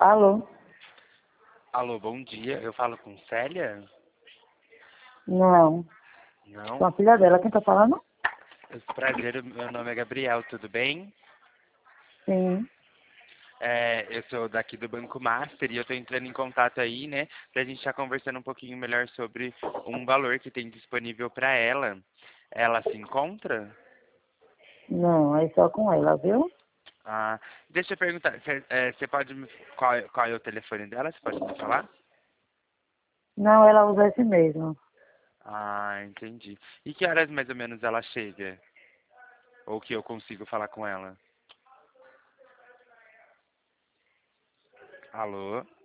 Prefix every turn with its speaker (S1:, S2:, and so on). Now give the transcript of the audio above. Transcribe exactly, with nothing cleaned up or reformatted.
S1: Alô?
S2: Alô, bom dia. Eu falo com Célia?
S1: Não.
S2: Não?
S1: Com a filha dela, quem tá falando?
S2: Prazer, meu nome é Gabriel, tudo bem?
S1: Sim.
S2: É, eu sou daqui do Banco Master e eu tô entrando em contato aí, né, pra gente estar conversando um pouquinho melhor sobre um valor que tem disponível para ela. Ela se encontra?
S1: Não, aí só com ela, viu?
S2: Ah, deixa eu perguntar, você é, você pode me... Qual, é- qual é o telefone dela? Você pode me falar?
S1: Não, ela usa esse mesmo.
S2: Ah, entendi. E que horas mais ou menos ela chega? Ou que eu consigo falar com ela? Alô?